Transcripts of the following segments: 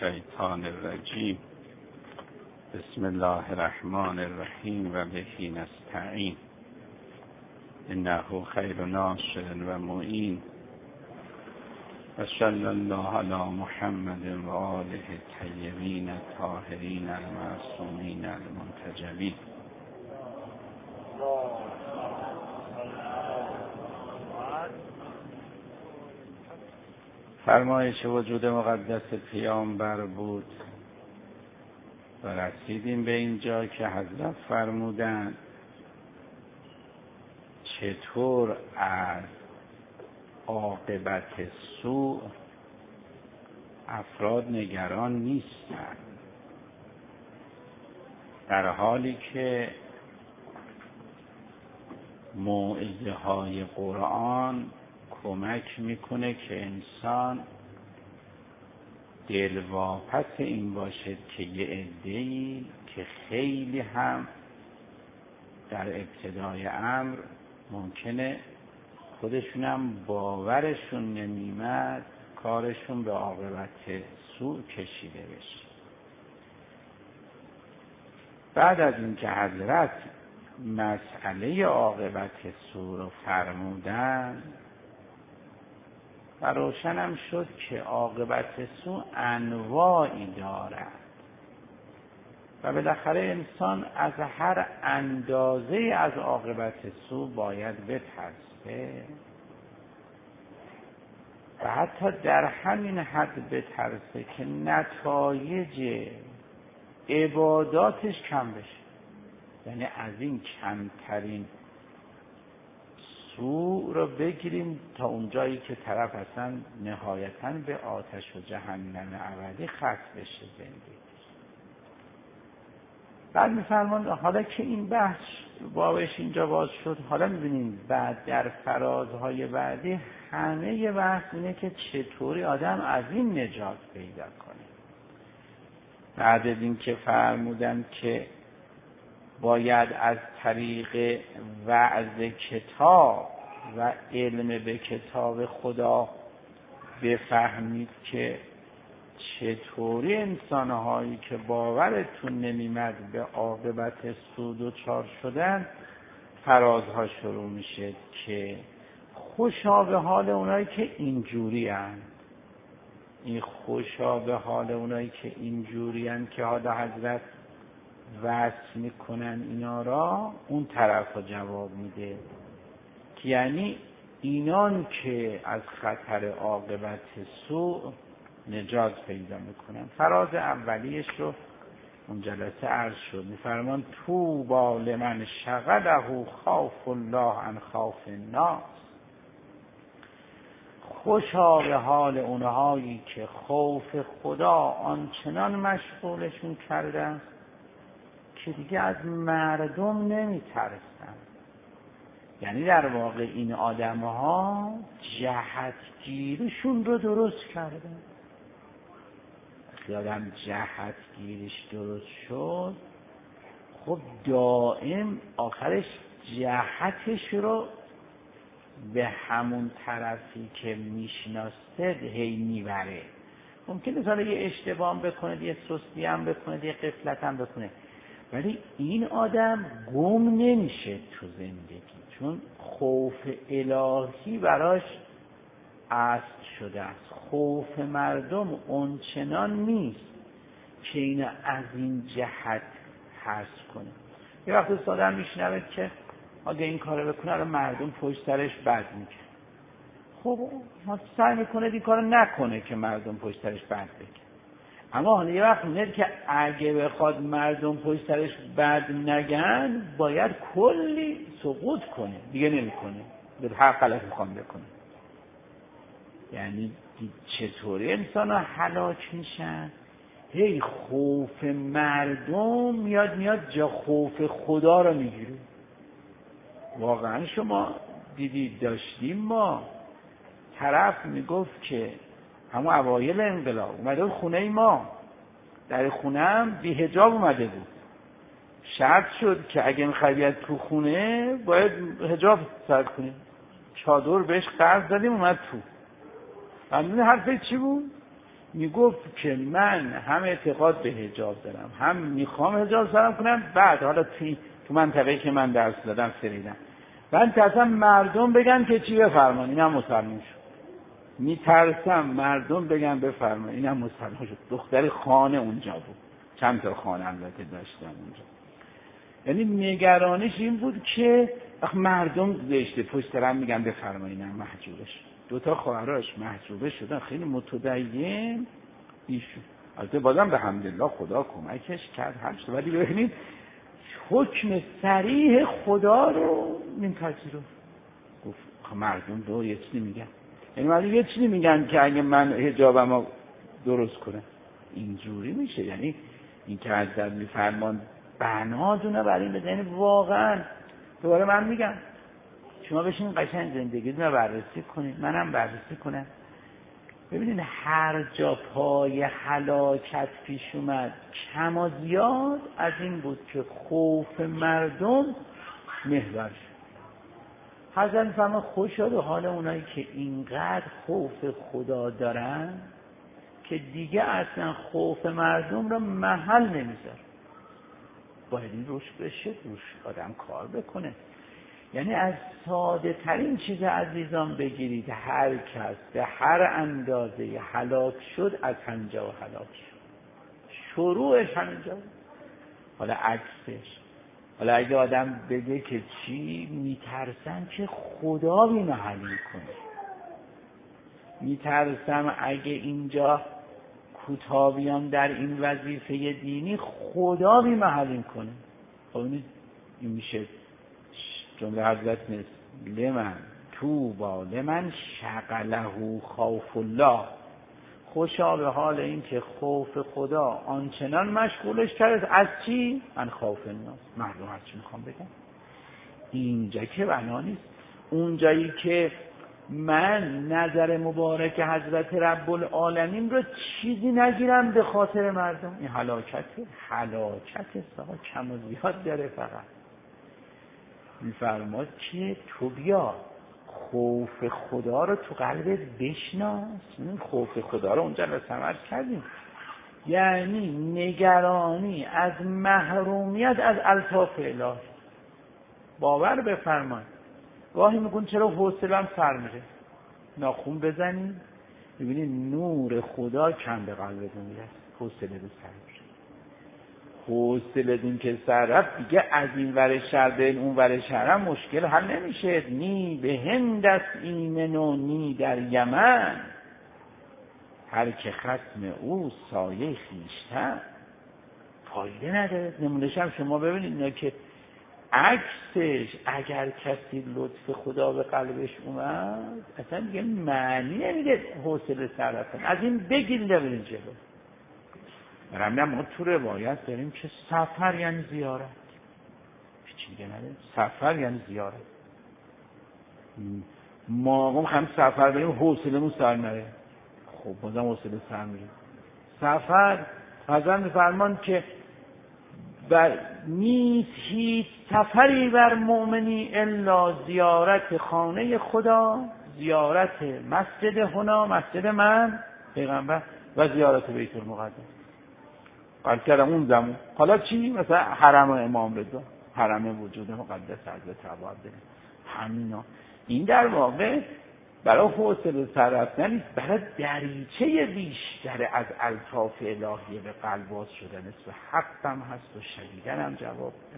الشیطان الرجیم. بسم الله الرحمن الرحیم و به نستعین. انه خیر ناصر و معین. و صلی الله علی محمد و آله الطیبین الطاهرین المعصومین المنتجبین. فرمایش وجود مقدس پیامبر بود و رسیدیم به اینجا که حضرت فرمودند چطور از عاقبت سوء افراد نگران نیستند، در حالی که موعظه های قرآن کمک میکنه که انسان دلواپس این باشد که یه عده‌ای که خیلی هم در ابتدای امر ممکنه خودشون هم باورشون نمیمد کارشون به عاقبت سوء کشیده بشه. بعد از اینکه حضرت مسئله عاقبت سوء رو فرمودن و روشنم شد که عاقبت سوء انواعی دارد و بالاخره انسان از هر اندازه از عاقبت سوء باید بترسه و حتی در همین حد بترسه که نتایج عباداتش کم بشه، یعنی از این کمترین سوء رو بگیریم تا اونجایی که طرف اصلا نهایتاً به آتش و جهنم ابدی خس بشه زندگی. بعد می‌فرمان حالا که این بحث بابش اینجا باز شد، حالا می‌بینیم بعد در فرازهای بعدی همه یه بحث اینه که چطوری آدم از این نجات پیدا کنه. بعد از این که فرمودن که باید از طریق وعظ کتاب و علم به کتاب خدا بفهمید که چطوری انسانهایی که باورتون نمیمد به عاقبت سوء دچار شدن، فرازها شروع میشه که خوشا به حال اونایی که اینجوری هن. این خوشا به حال اونایی که اینجوری هن که حالا حضرت وصف میکنن اینا را، اون طرف رو جواب میده که یعنی اینان که از خطر عاقبت سوء نجات پیدا میکنن. فراز اولیش رو اون جلسه عرض شد. میفرمان طوبی لمن شغله خوف الله عن خوف الناس. خوشا به حال اونهایی که خوف خدا آنچنان مشغولشون کرده است که دیگه از مردم نمیترسن. یعنی در واقع این آدم‌ها جهتگیریشون رو درست کردن. وقتی آدم جهتگیریش درست شد، خب دائم آخرش جهتش رو به همون طرفی که میشناسه هی میبره. ممکنه مثلا یه اشتباه بکنه، یه سستی هم بکنه، یه غفلت هم بکنه، ولی این آدم گم نمیشه تو زندگی، چون خوف الهی براش اصل شده است. خوف مردم اونچنان نیست که اینو از این جهت حذف کنه. یه وقت آدم میشنوه که اگه این کارو بکنه الان مردم پشت سرش بد میگن. خب ما سعی میکنه این کارو نکنه که مردم پشت سرش بد بگن. اما حالا یه وقت میاد که اگه بخواد مردم پشت سرش بد نگن باید کلی سقوط کنه، دیگه نمیکنه، به هر غلط میخوام بکنه. یعنی چطوری انسان ها هلاک میشن؟ هی خوف مردم میاد جا خوف خدا رو میگیره. واقعا شما دیدید داشتیم ما طرف میگفت که همون اوایل انقلاب اومده خونه ما، در خونه هم بی حجاب اومده بود، شرط شد که اگه میخوای بیاد تو خونه باید حجاب سر کنی. چادر بهش قرض دادیم اومد تو. همین حرفه چی بود؟ میگفت که من هم اعتقاد به حجاب دارم، هم میخوام حجاب سرم کنم، بعد حالا تو منطقه‌ای که من درس دادم سریدم، من ترسم مردم بگن که چی بفرمان، اینم مسلمان شد. میترسم مردم بگن بفرمان، اینم مسلمان شد. دختر خانه اونجا بود، چند تا خانه البته داشتم اونجا. یعنی نگرانش این بود که مردم زشته، پشت سرم میگن بفرمان، اینم محجوبه شد. 2 تا خواهرش محجوبه شدن، خیلی متدین ایشون. البته بازم به حمدالله خدا کمکش کرد هر چه، ولی ببینید حکم صریح خدا رو میپذیرفت. گفت مردم دو یه چیزی میگن، یعنی مردم یه چیزی میگن که اگه من حجابمو درست کنم اینجوری میشه. یعنی این که حضرت میفرمان بنادونه برای این بده. یعنی واقعا دوباره من میگم شما بشین قشنگ زندگیتون رو بررسی کنید، منم بررسی کنم، ببینید هر جا پای هلاکت پیش اومد کم و زیاد از این بود که خوف مردم محور شد. حضرت فرمان خوشا به حال اونایی که اینقدر خوف خدا دارن که دیگه اصلا خوف مردم رو محل نمیذاره. باید این روش بشه، روش آدم کار بکنه. یعنی از ساده ترین چیز عزیزان بگیرید، هر کس به هر اندازه هلاک شد از همینجا هلاک شد، شروعش همینجا. حالا عکسش، حالا اگه آدم بگه که چی، میترسم که خدا بی محلی کنه، میترسم اگه اینجا کوتاه در این وظیفه دینی خدا بی محلی کنه. خب این میشه جمله حضرت نیست، لمن طوبی لمن شغله خوف الله، خوشا به حال این که خوف خدا آنچنان مشغولش کرد. از چی؟ من خوف الناس، مردم از چی میخوام بگم. اینجا که بنا نیست. اونجایی که من نظر مبارک حضرت رب العالمین رو چیزی نگیرم به خاطر مردم، این هلاکت ساعت کم و زیاد داره. فقط میفرماد که تو بیا خوف خدا رو تو قلبت بشناس. این خوف خدا رو اونجا رسمت کردیم، یعنی نگرانی از محرومیت از الطاف الهی. باور بفرمایید گاهی میگن چرا حوصله‌ام سر میره، ناخون بزنید ببینید نور خدا کم به قلبتون میرسه، حوصله رو سر میره. حوصله‌تون که سر رفت دیگه از این ور شهر به اون ور شهر مشکل حل نمیشه. نی به هند است ایمن و نی در یمن، هر که خصم او سایه خویشتن. فایده نداره. نمونه‌ش هم شما ببینید اینا که عکسش اگر کسی لطف خدا به قلبش اومد اصلا دیگه معنی نمیده حوصله سر رفتن. از این بگیرید برید جلو. برام ما تو روایت داریم که سفر یعنی زیارت. چی دیگه نداره؟ سفر یعنی زیارت. ما هم سفر بریم حوصله‌مون سر نره. خب بازم حوصله سر میره. سفر حضرت میفرمان که نیست هیچ سفری بر مؤمنی الا زیارت خانه خدا، زیارت مسجد هنا، مسجد من پیغمبر، و زیارت بیت المقدس. قال کردم اون زمان حالا چی؟ مثلا حرم امام رضا، حرم وجود مقدس حضرت ابوعبدالله، همینا. این در واقع برای حوصله سر رفتن نیست، برای دریچه بیشتر از الطاف الهی به قلب باز شدن است. و حقم هست و شدیدن هم جواب ده.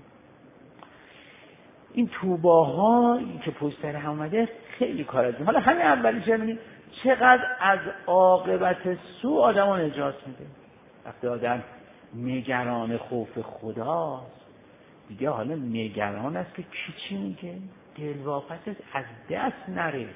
این توباها که پشت سر هم اومده خیلی کار از حالا همین اولیش ببینید چقدر از عاقبت سوء آدم رو نجات میده. وقتی آدم نگران خوف خداست دیگه، حالا نگران است که چی میگه، دلواپسش از دست نره.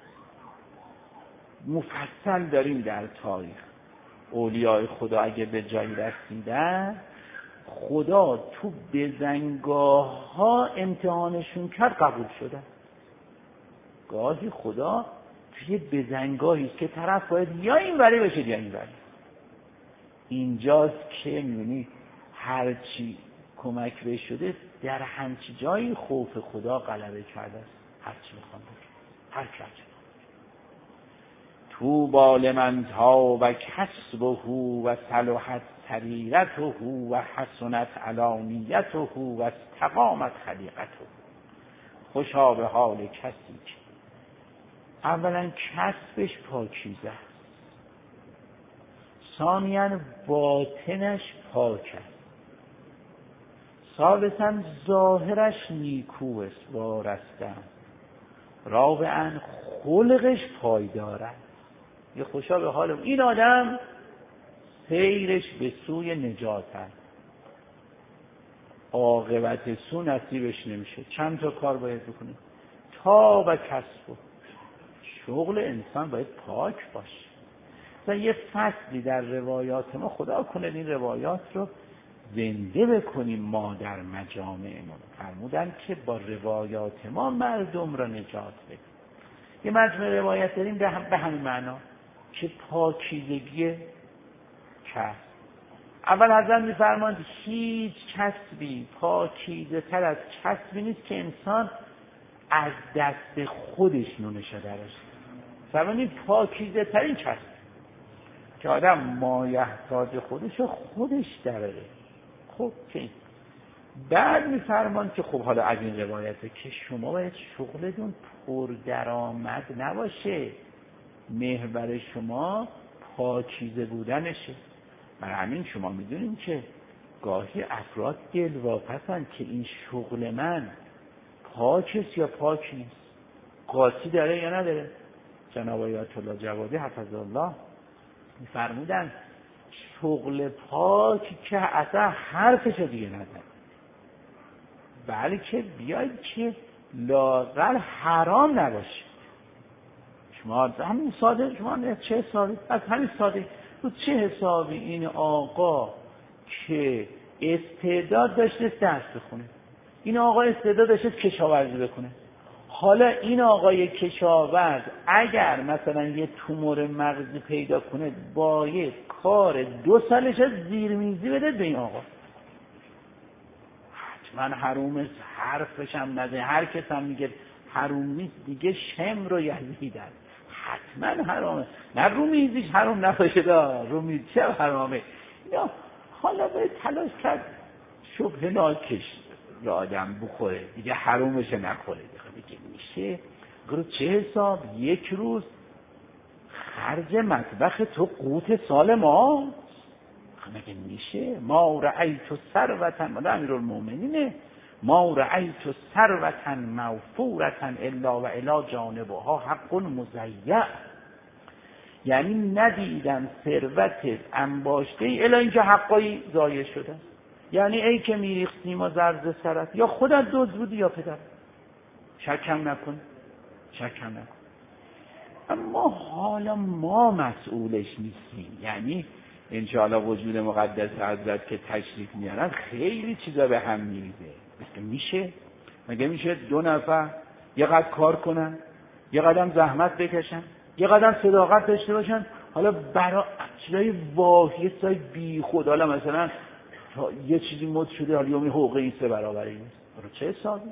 مفصل داریم در تاریخ اولیاء خدا اگه به جایی رسیدن خدا تو بزنگاه ها امتحانشون کرد، قبول شدن. گاهی خدا توی بزنگاهی که طرف باید یا این وری بشه یا این وری. اینجاست که میبینی هرچی کمک به شده در همچی جایی خوف خدا غلبه کرده است. هرچی میخوام بگم، هر چی طوبی لمن طاب کسبه و صلحت سریرته و حسنت علانیته و استقامت خلیقته. خوشا به حال کسی که اولا کسبش پاکیزه است، ثانیاً باطنش پاک است، ثالثاً ظاهرش نیکو است وارسته، رابعاً خلقش پایدار است. یه خوشا به حال این آدم سیرش به سوی نجات است، عاقبت سو نصیبش نمیشه. چند تا کار باید بکنه؟ تا و کسب، شغل انسان باید پاک باشه. مثلا یه فصلی در روایات ما، خدا کنه این روایات رو زنده بکنیم ما در مجامعمون، فرمودن که با روایات ما مردم را نجات بدیم. یه مجموعه روایت داریم به همین معنا که پاکیزگی کسب. اول حضرت می‌فرمایند هیچ کسبی پاکیزه تر از کسبی نیست که انسان از دست خودش نونش درش. فرمودن پاکیزه ترین کسب که آدم مایحتاج خودش رو خودش داره. خب که بعد می‌فرمایند که خب حالا از این روایته که شما باید شغلتون پردرآمد نباشه، محور شما پاکیزه بودنشه. برای همین شما میدونین که گاهی افراد دلواپسن که این شغل من پاکست یا پاک نیست، قاطی داره یا نداره. جناب آیت الله جوادی حفظه الله میفرمودن شغل پاک که اصلا حرفش دیگه نزن، بلکه بیاید که لااقل حرام نباشه. شما همین ساده، شما چه حسابی از همین ساده تو چه حسابی این آقا که استعداد داشته درس بخونه، این آقا استعداد داشته کشاورزی بکنه، حالا این آقای کشاورز اگر مثلا یه تومور مغزی پیدا کنه باید کار 2 سالش از زیرمیزی بده به این آقا. حتما حروم است، حرفش هم نده، هر کس هم میگه حروم نیست دیگه شم رو یزیدن، حتما حرامه. نه رومیزیش حرام نباشه، رومیز چه حرامه یا حالا باید تلاش کرد شبه ناکش یا آدم بخوره دیگه حرومش نخوره. دیگه میشه گروه چه حساب یک روز خرج مطبخ تو قوت سال ما مگه میشه؟ ما رأیت ثروة، مال امیرالمومنینه، ما رأیت ثروة موفورة الا و الی جانبها حق مضیع. یعنی ندیدم ثروت انباشته ای الا اینکه حقایی ضایع شده. یعنی ای که میریختیم و زرد سرت، یا خودت دزد بودی یا پدر. شکم نکن. اما حالا ما مسئولش نیستیم. یعنی انشاءالله وجود مقدس حضرت که تشریف میارن خیلی چیزا به هم میریزه. مگه میشه 2 نفر یه قدر کار کنن، یه قدم زحمت بکشن، یه قدم صداقت داشته باشن، حالا برای چیزای واهی سای بی خود، حالا مثلا یه چیزی مد شده حالا یومی حقوق این 3 برابری نیست. برای چه حسابی؟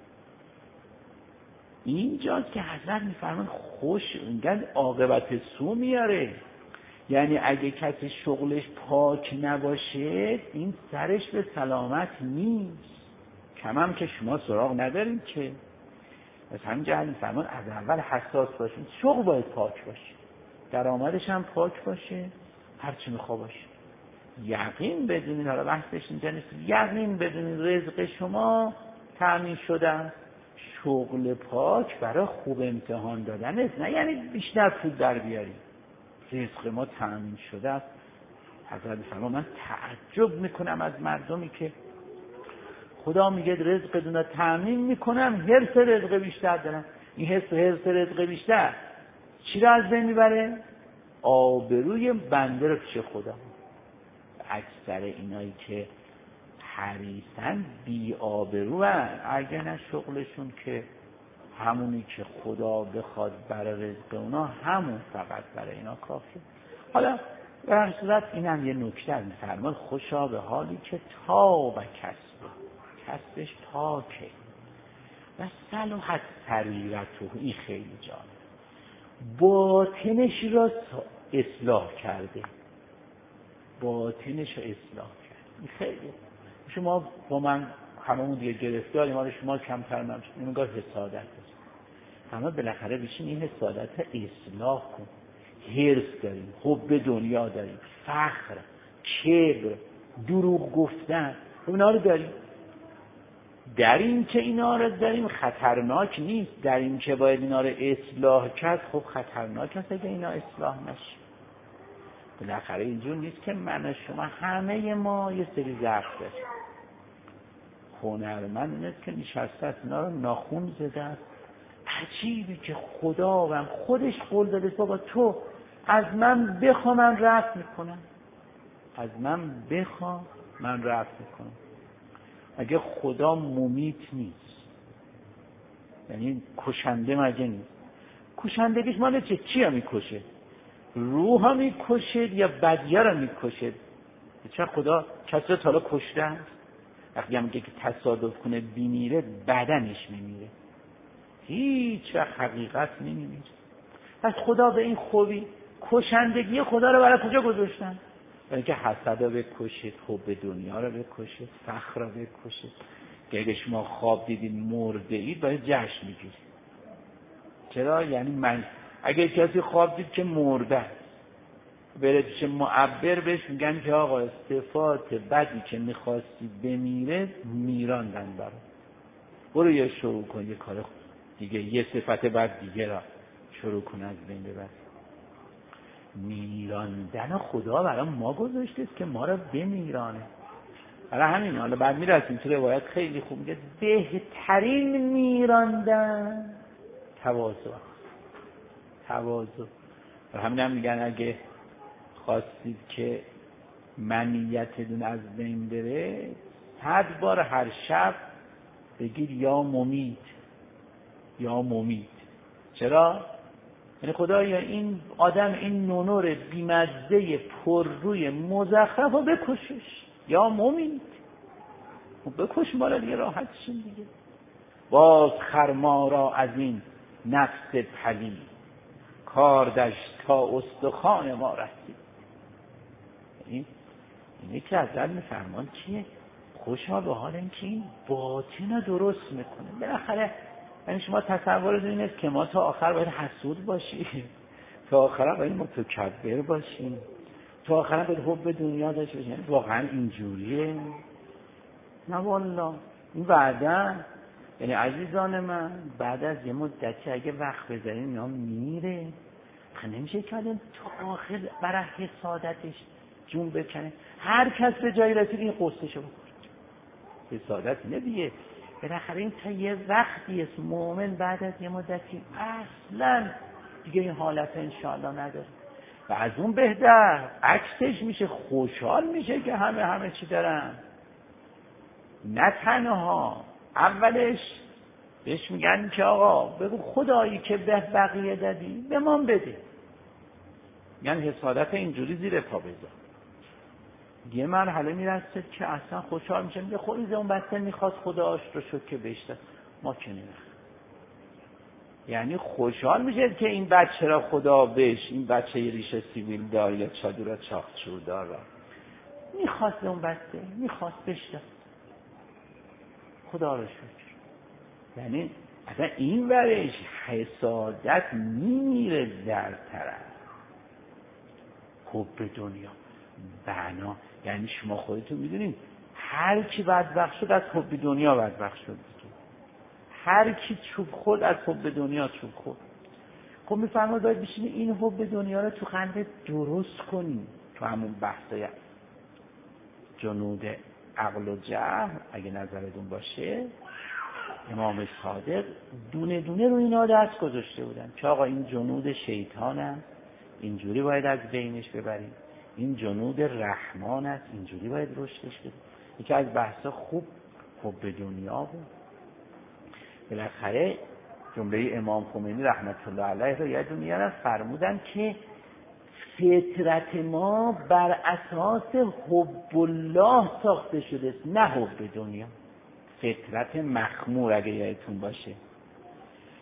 اینجاست که حضرت میفرمان خوش میگن عاقبت سو میاره. یعنی اگه کسی شغلش پاک نباشه این سرش به سلامت نیست. کمم که شما سراغ نداریم که. از همین جهت میفرمان از اول حساس باشین، شغل باید پاک باشه، درآمدش هم پاک باشه، هرچی میخوا باشه. یقین بدونین، حالا بحثش اینجا نیست، یقین بدونین رزق شما تامین شده است. شغل پاک برای خوب امتحان دادن است، نه یعنی بیشتر پول در بیاری. رزق ما تامین شده است. حضرت فرمان من تعجب میکنم از مردمی که خدا میگه رزق دونه تامین میکنم، حرص رزق بیشتر دارن. این حرص رزق بیشتر چی را از بین میبره؟ آبروی بنده رو پیش خدا. اکثر اینایی که حریصن بی آبرو هستن، اگه نه شغلشون که همونی که خدا بخواد برای رزق اونا همون فقط برای اینا کافیه. حالا به هر صورت اینم یه نکته می‌فرماد خوشا به حالی که تا و کسبش پاکه و صلحت سریرته. این خیلی جالب. باطنش را اصلاح کرده. باطنش را اصلاح کرده. خیلی شما با من هممون دیگه گرفتاریم، ما شما کمتر من نگاه حسادت است. اما بالاخره بشین این حسادت را اصلاح کن. حرص داریم، حب دنیا داریم، فخر، کبر، دروغ گفتن، اینا رو داریم. در این که اینا رو داریم خطرناک نیست، در این که باید اینا رو اصلاح کرد خب خطرناک است اگه اینا اصلاح نشه. بالاخره اینجور نیست که من و شما، همه ما یه سری ضعف داریم. هنرمند نیست که نشسته است اینا رو ناخون زده است. عجیبی که خداوند خودش قول داده بابا تو از من بخوا من رفع میکنم، از من بخوا من رفع میکنم. اگه خدا ممیت نیست، یعنی کشنده مگه نیست، کشندگیش مال چی ها میکشه؟ روح ها میکشد یا بدیه را میکشد؟ چه خدا کسی رو تالا کشته است؟ وقتی هم میگه که تصادف کنه بیمیره بدنش میمیره، هیچ وقت حقیقت نمیمیره. پس خدا به این خوبی کشندگی خدا رو برای کجا گذاشتن؟ برای که حسد رو بکشید، حب دنیا رو بکشید، فخر رو بکشید. که اگه شما خواب دیدید مرده اید باید جشن بگیرید. چرا؟ یعنی من اگه کسی خواب دید که مرده است، بره پیش معبر بهش میگن که آقا صفات بدی که میخواستی بمیره میراندن برای برو یه شروع کن یه کار دیگه، یه صفت بد دیگه را شروع کن از بین ببر. میراندن خدا برای ما گذاشته است که ما را بمیرانه. برای همین حالا بعد میرسیم تو روایت خیلی خوب میگه بهترین میراندن تواضع. برای همین هم میگن اگه خواستید که منیتتون از بین بره 100 بار هر شب بگید یا ممیت یا ممیت. چرا؟ یعنی خدایا این آدم این نونور بیمزه پر روی مزخرف رو بکشش یا ممیت. بکش ما را دیگه راحت شیم دیگه. باز خرما را از این نفس پلید کاردش تا استخوان ما رسید. اینه که ازل میفرمان چیه؟ خوشا به حال این که این باطن رو درست میکنه. بالاخره یعنی شما تصورتون این است که ما تا آخر باید حسود باشیم، تا آخر باید متکبر باشیم، تا آخر باید حب دنیا داشته باشیم. واقعا اینجوریه؟ نه والله. این بعدا یعنی عزیزان من بعد از یه مدتی اگه وقت بذاریم اینا میره. نمیشه که آدم تا آخر برای حسادتش جون بکنه. هر کس به جایی رسید این قصهشو بکنه. حسادت اینه دیگه. بالاخره این تا یه وقتی است مومن بعد از یه مدتی اصلا دیگه این حالت انشاءالله نداره و از اون بهتر عکسش میشه، خوشحال میشه که همه چی دارن. نه تنها اولش بهش میگن که آقا بگو خدایی که به بقیه دادی به من بده. یعنی حسادت اینجوری زیر پا بذار. یه مرحله میرسه که اصلا خوشحال میشه، میگه خود اون بچه میخواد خداش رو شد که بهشت ما که نمیخواد. یعنی خوشحال میشه که این بچه را خدا بهش، این بچه یه ریشه سیبیل دار یا چادر چاقچور دار را میخواست اون بچه میخواست بهشت خدا رو شکر. یعنی اصلا این ورش حسادت میمیره در طرف حب دنیا بنا. یعنی شما خودتون میدونید هر کی بدبخت شد از حب دنیا بدبخت شد دیگه. هر کی چوب خورد از حب دنیا چوب خورد. خب میفرماید باید بشینی این حب دنیا رو تو قلبت درست کنی. تو همون بحثای جنود عقل و جهل اگه نظرتون باشه امام صادق دونه دونه رو اینا دست گذاشته بودن که آقا این جنود شیطان است اینجوری باید از بینش ببریم، این جنود رحمان است اینجوری باید رشدش بدیم. یکی از بحثا خوب حب دنیا بود. بالاخره جمله امام خمینی رحمت الله علیه رو یادتون میاد فرمودن که فطرت ما بر اساس حب الله ساخته شده است نه حب دنیا. فطرت مخمور اگه یادتون باشه.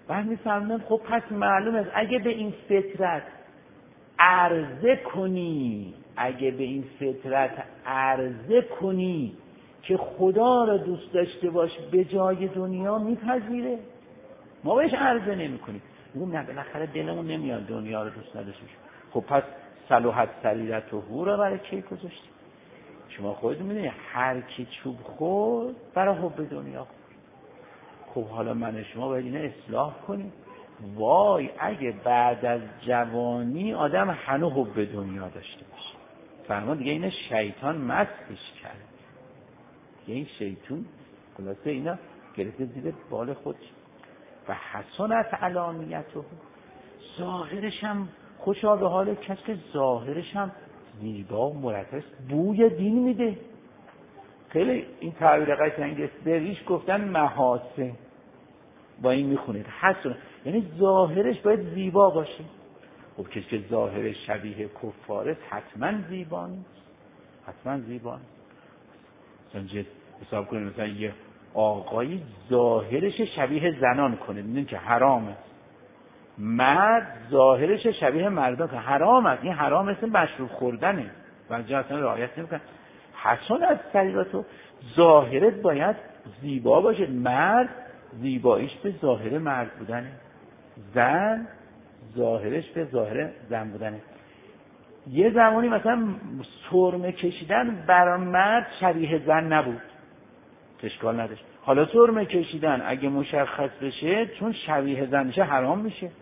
بعد میفهمن خب پس معلومه اگه به این فطرت عرضه کنی، اگه به این فطرت عرضه کنی که خدا را دوست داشته باش به جای دنیا، میپذیره. ما بهش عرضه نمی کنیم، میگم نه بالاخره دلمون نمیاد دنیا رو دوست نداشته باشیم. خب پس صلوحت سریرت و هو را برای کی گذاشتیم؟ شما خودتون میدونید هر کی چوب خورد برای حب دنیا خورد. خب حالا من شما باید اینو اصلاح کنیم. وای اگه بعد از جوانی آدم هنوز حب دنیا داشته باشه، فرمان دیگه این شیطان مستش کرد، دیگه این شیطان خلاصه اینا گرفته زیر بال خودش. و حسنت علانیته، ظاهرش هم خوشا به حال کسی که ظاهرش هم زیبا و مرتب، بوی دین میده. خیلی این تعبیر قشنگه، دریش گفتن محاسن، با این میخونید حسن، یعنی ظاهرش باید زیبا باشه. خب کسی که ظاهرش شبیه کفاره حتما زیبا نیست، حتما زیبا نیست. مثلا حساب کنید مثلا یه آقایی ظاهرش شبیه زنان کنه، میدونید که حرامه. مرد ظاهرش شبیه مردان که حرامه. این حرام مثل مشروب خوردنه و جا اصلا رعایت نمیکنه. حسن از سریرتو، ظاهرت باید زیبا باشه. مرد زیباییش به ظاهر مرد بودنه، زن ظاهرش به ظاهر زن بودنه. یه زمانی مثلا سرمه کشیدن برای مرد شبیه زن نبود، اشکال نداشت. حالا سرمه کشیدن اگه مشخص بشه چون شبیه زن میشه حرام میشه.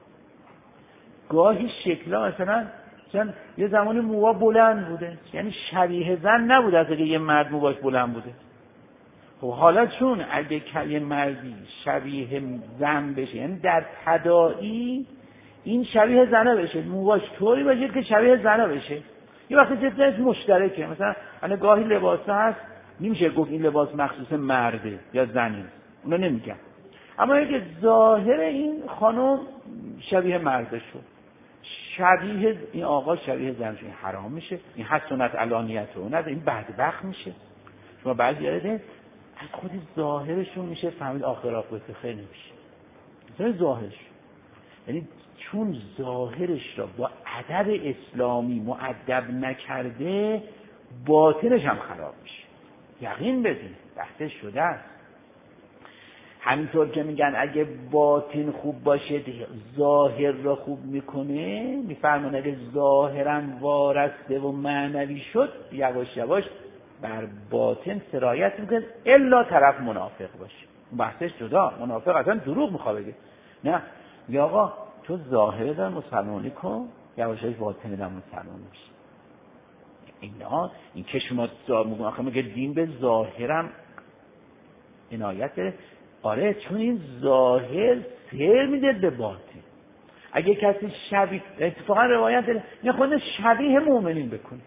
گاهی شکلا مثلا یه زمانی موها بلند بوده، یعنی شبیه زن نبوده از اگه یه مرد موهاش بلند بوده. خب حالا چون اگه یه مردی شبیه زن بشه، یعنی در تداعی این شبیه زنه بشه، موهاش طوری باشه که شبیه زنه بشه، یه وقتی جدش مشترکه. مثلا الان گاهی لباسا هست نمیشه گفت این لباس مخصوص مرده یا زنی، اونو نمیگم. اما اگه ظاهر این خانم شبیه مرده شد، شبیه این آقا شبیه زن شد، این حرام میشه. این حسنت علانیته و نه، این بدبخت میشه. شما بعضی یاده از خود ظاهرشون میشه فهمید آخر آخرت خیر نمیشه. مثلا ظاهرش، یعنی چون ظاهرش را با ادب اسلامی مؤدب نکرده، باطنش هم خراب میشه. یقین بدین بحث شده است. همینطور که میگن اگه باطن خوب باشه ظاهر را خوب میکنه، میفرمان اگه ظاهرم وارسته و معنوی شد یواش یواش بر باطن سرایت میکنه، الا طرف منافق باشه. بحثش جدا، منافق اصلا دروغ میخواد بگه. نه یا آقا تو ظاهر دار مسلمانی کن، یواش یواش باطن دار مسلمان میشه. این که شما آخه میگه دین به ظاهرم عنایت داره. آره چون این ظاهر سیر میده به باطن. اگه کسی شبیه، اتفاقا روایت داره نه خود شبیه مؤمنین بکنید،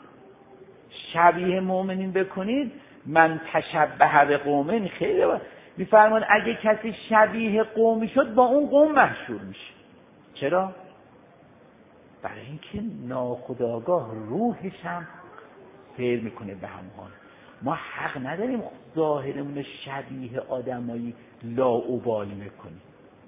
شبیه مؤمنین بکنید، من تشبه به قومین خیلی میفرمان اگه کسی شبیه قومی شد با اون قوم محشور میشه. چرا؟ برای اینکه ناخودآگاه روحش هم سیر میکنه به هم حال. ما حق نداریم ظاهرمون شبیه آدمایی لاابالی میکنیم.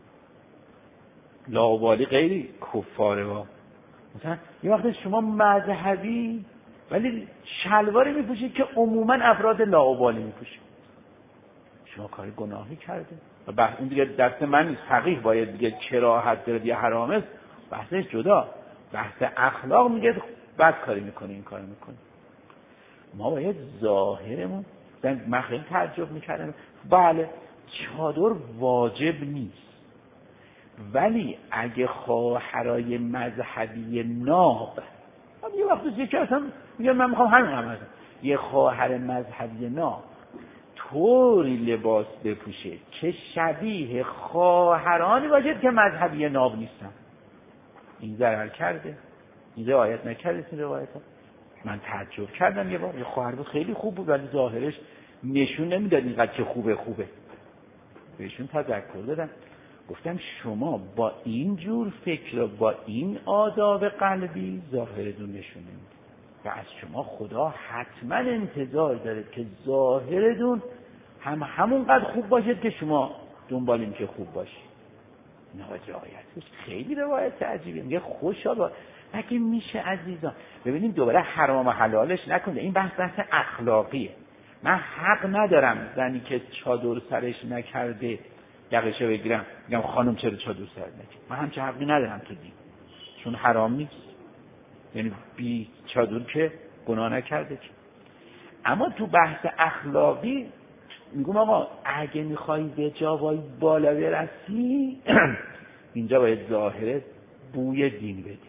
لاابالی غیری کفاره ها. مثلا یه وقت شما مذهبی ولی شلواری میپوشید که عموما افراد لاابالی میپوشید، شما کار گناهی کرده. و بحث این دیگه دست من نیست، فقیه باید دیگه کراهت داره یا حرام است، بحثش جدا. بحث اخلاق میگه بد کاری میکنه، این کارو میکنه. ما باید ظاهرمون، من خیلی تعجب میکردم، بله چادر واجب نیست، ولی اگه خواهرای مذهبی ناب، یه وقتی که اصلا میگه من میخوام همین هم هستم، یه خواهر مذهبی ناب طوری لباس بپوشه که شبیه خواهرانی باشه که مذهبی ناب نیستن، این ضرر کرده، این رعایت نکرده. این روایت ها من تعجب کردم. یه بار یه خواهر بود خیلی خوب بود ولی ظاهرش نشون نمیداد اینقدر که خوبه. بهشون تذکر دادم، گفتم شما با این جور فکر و با این آداب قلبی ظاهرتون نشون نمیده و از شما خدا حتما انتظار داره که ظاهرتون همونقدر خوب باشد که شما دنبال این که خوب باشید. ناجایتش خیلی روایت عجیبه. میگه خوشا با اگه میشه عزیزان ببینیم دوباره حرام و حلالش نکنه. این بحث اخلاقیه. من حق ندارم زنی که چادر سرش نکرده یقشو بگیرم میگم خانم چرا چادر سر نکردی؟ من همچه حقی ندارم تو دین، چون حرام نیست. یعنی بی چادر که گناه نکرده که. اما تو بحث اخلاقی میگم آقا اگه میخوایی به جای بالا برسی اینجا باید ظاهرت بوی دین بدید،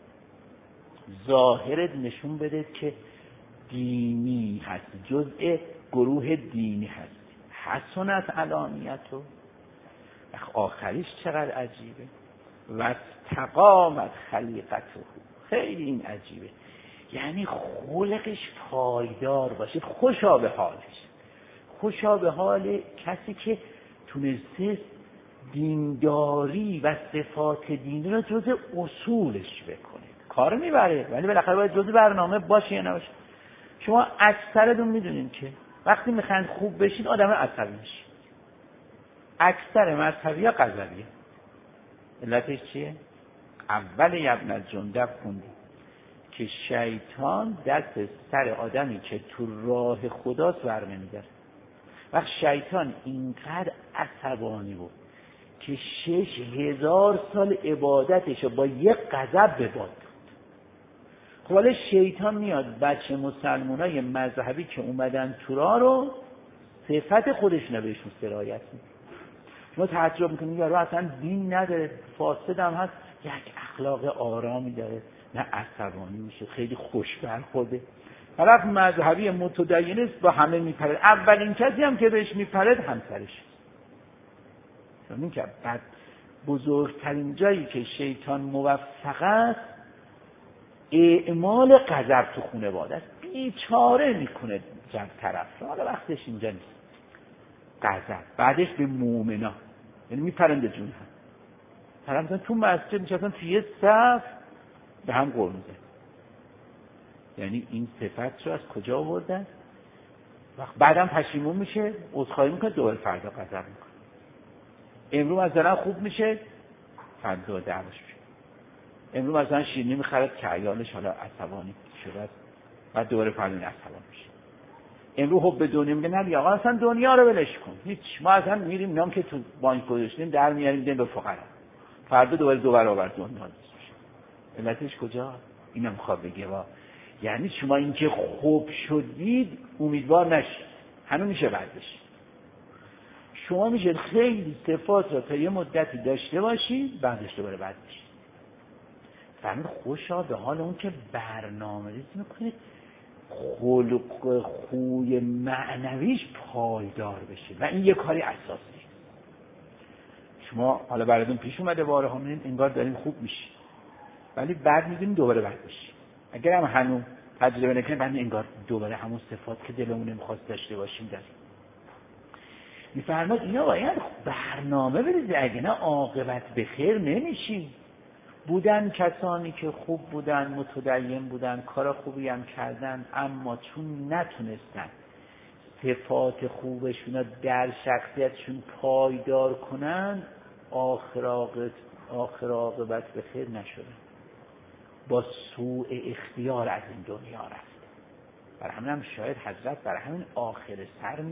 ظاهرت نشون بده که دینی هستی، جزء گروه دینی هستی. حسنت علانیتو، آخریش چقدر عجیبه، و استقامت خلیقته. خیلی این عجیبه، یعنی خلقش پایدار باشه، خوشا به حالش، خوشا به حال کسی که تونسته دینداری و صفات دینی رو جز اصولش بکنه. کار میبره ولی بالاخره باید جز برنامه باشه یا نباشه. شما اکثرتون میدونین که وقتی میخواین خوب بشین آدم عصبی میشین. اکثر مذهبی ها غضبیه. علتش چیه؟ اول ابن الجندب خوندیم که شیطان دست سر آدمی که تو راه خداست برنمی‌داره. وقت شیطان اینقدر عصبانی بود که 6000 سال عبادتشو با یک غضب به باد داد. خب حالا شیطان میاد بچه مسلمانای مذهبی که اومدن تو راه رو صفت خودش نبهشون سرایت میکنه. شما تعجب میکنید یارو اصلا دین نداره، فاسد هم هست، یک اخلاق آرامی داره، نه عصبانی میشه، خیلی خوش برخورده. طرف مذهبی متدین است با همه میپرد. اولین کسی هم که بهش میپرد همسرش. چون که بعد بزرگترین جایی که شیطان موفق است اعمال غضب تو خانواده است. بیچاره میکنه جنب طرف. حالا وقتش اینجا نیست. غضب بعدش به مؤمنا، یعنی میپرنده جون هم. طرف مثلا تو مسجد نشستن توی یه صف به هم قرمه زدن. یعنی این صفت رو از کجا آوردن؟ وقت بعدم پشیمون میشه، عذرخواهی میکنه، دوباره فردا غضب میکنه. امروز مثلا خوب میشه، فردا دعواش میشه. امروز مثلا شیرینی میخرد که عیالش حالا عصبانی شده، بعد دوباره فردا عصبانی میشه. امروز حب به دنیا میگه نه آقا اصلا دنیا رو ولش کن، هیچ، ما اصلا میریم نام که تو بانک گذاشتیم در میاریم میدیم به فقرا. فردا دوباره دو برابر دنیا میشه. علتش کجا؟ اینم خواب بگه یعنی شما اینکه خوب شدید امیدوار نشید، هنوز میشه بعدش. شما میشه خیلی صفات رو تا یه مدتی داشته باشید بعدش دوباره بد بشید. فهمید خوشا به حال اون که برنامه‌ریزی میکنید خلق خوی معنویش پایدار بشه و این یه کاری اساسی. شما حالا براتون پیش اومده بارها میبینید انگار دارین خوب میشید ولی بعد میبینید دوباره بد میشید. اگر هم هنوز تجربه نکنید بعد انگار دوباره همون صفات که دلمون نمیخواست داشته باشیم داریم. میفرماد اینا باید برنامه بریزید اگه نه عاقبت به خیر نمیشیم. بودن کسانی که خوب بودن، متدین بودن، کار خوبی هم کردن، اما چون نتونستن صفات خوبشون رو در شخصیتشون پایدار کنن آخر عاقبت به خیر نشدن، با سوء اختیار از این دنیا رفت. برای همین هم شاید حضرت برای همین آخر سر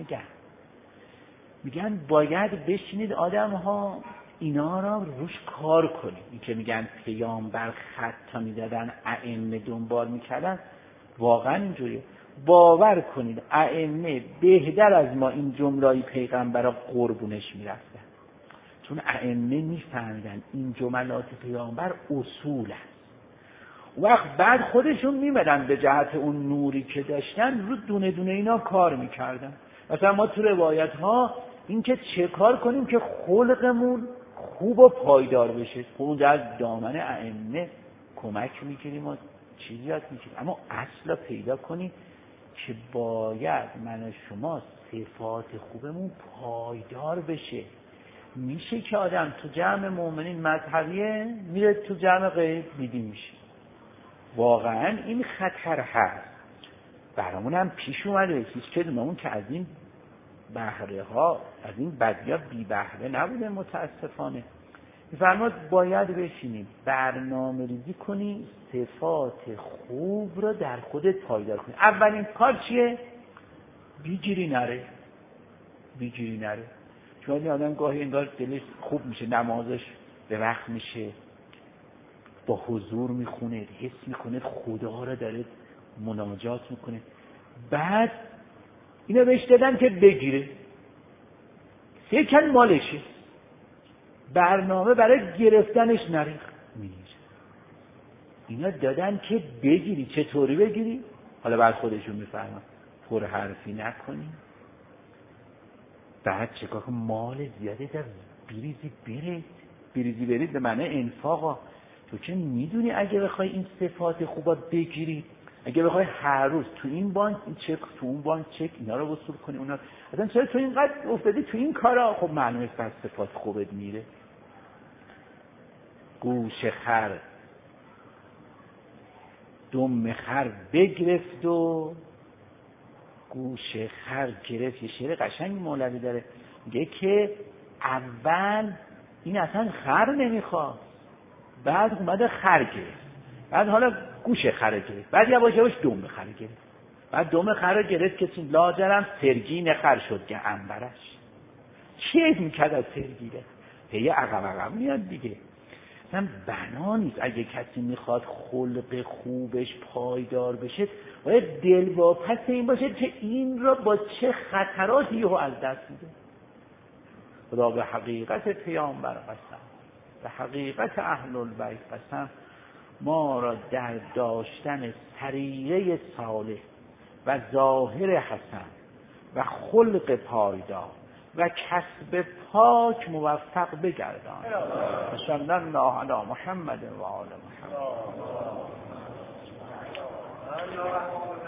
میگن باید بشینید آدم ها اینا را روش کار کنید. این که میگن پیامبر خطا میدادن ائمه دنبال میکردن واقعا اینجوریه. باور کنید ائمه بهتر از ما این جمله‌ای پیغمبر قربونش میرفتن، چون ائمه میفهمیدن این جملات پیامبر اصول است. وقت بعد خودشون میمدن به جهت اون نوری که داشتن رو دونه دونه اینا کار میکردن. مثلا ما تو روایت ها این که چه کار کنیم که خلقمون خوب و پایدار بشه، خود از دامن ائمه کمک میگیریم و چیزی یاد میگیریم. اما اصلا پیدا کنیم که باید من و شما صفات خوبمون پایدار بشه. میشه که آدم تو جمع مؤمنین مذهبیه میره تو جمع غیر بیدین میشه. واقعا این خطر هست. برامون هم پیش اومده هیچ کدوممون که از این بهره ها، از این بدیا بی بهره نبوده متاسفانه. میفرماد باید بشینیم برنامه ریزی کنی صفات خوب رو در خودت پایدار کنی. اولین کار چیه؟ بیگیری نره. چون این آدم گاهی انگار دلش خوب میشه، نمازش به وقت میشه، با حضور میخونه، حس میکنه خدا رو داره مناجات میکنه، بعد اینو بهش دادن که بگیره، یکن مالشه، برنامه برای گرفتنش نریخ میگیره. اینا دادن که بگیری. چطوری بگیری؟ حالا بعد خودشون میفهمن. پر حرفی نکنی، بعد چکار کنی؟ مال زیاده در بریزی برید به معنی انفاقا. تو که میدونی اگه بخوای این صفات خوبا بگیری، اگه بخوای هر روز تو این بانک این چک، تو اون بانک چک، اینا رو وصول کنی، اونا اصلا چرا تو اینقدر افتادی تو این کارا؟ خب معلومه پس صفات خوبت میره. گوش خر دم خر بگرفت و گوش خر گرفت. یه شعر قشنگ مولوی داره، میگه که اول این اصلا خر نمیخواد، بعد اومده خر گرفت، بعد حالا گوش خر گرفت، بعد یواش یواش دم خر گرفت، بعد دم خر گرفت که لاجرم سرگین خر شد که انبرش. چیه میکرد از سرگینه؟ هی عقب میاد دیگه. مثلا بنا نیست اگه کسی میخواد خلق خوبش پایدار بشه باید دلواپس این باشه که این را با چه خطراتی رو از دست میده. خدا به حقیقت پیامبر قسم، به حقیقت اهل البیت قسم، ما را در داشتن سریره صالح و ظاهر حسن و خلق پایدار و کسب پاک موفق بگردان. صلی الله علی محمد و آل محمد.